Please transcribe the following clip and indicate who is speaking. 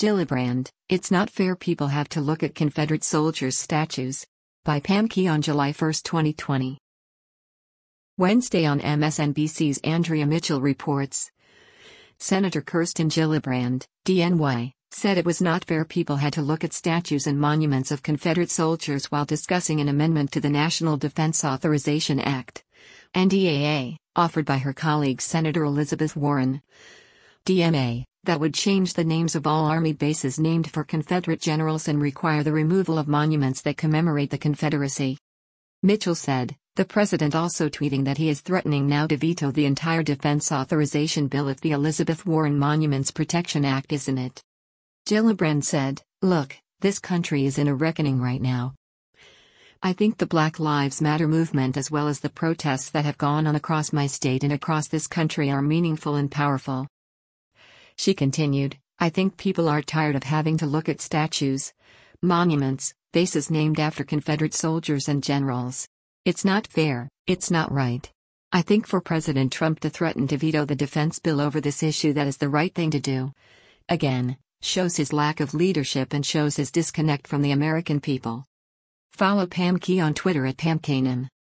Speaker 1: Gillibrand, It's Not Fair People Have to Look at Confederate Soldiers' Statues. By Pam Key on July 1, 2020. Wednesday on MSNBC's Andrea Mitchell reports. Senator Kirsten Gillibrand, DNY, said it was not fair people had to look at statues and monuments of Confederate soldiers while discussing an amendment to the National Defense Authorization Act, NDAA, offered by her colleague Senator Elizabeth Warren, DMA, that would change the names of all Army bases named for Confederate generals and require the removal of monuments that commemorate the Confederacy. Mitchell said, the president also tweeting that he is threatening now to veto the entire defense authorization bill if the Elizabeth Warren Monuments Protection Act is in it. Gillibrand said, look, this country is in a reckoning right now. I think the Black Lives Matter movement as well as the protests that have gone on across my state and across this country are meaningful and powerful. She continued, I think people are tired of having to look at statues, monuments, bases named after Confederate soldiers and generals. It's not fair, it's not right. I think for President Trump to threaten to veto the defense bill over this issue, that is the right thing to do. Again, shows his lack of leadership and shows his disconnect from the American people. Follow Pam Key on Twitter at PamKanan.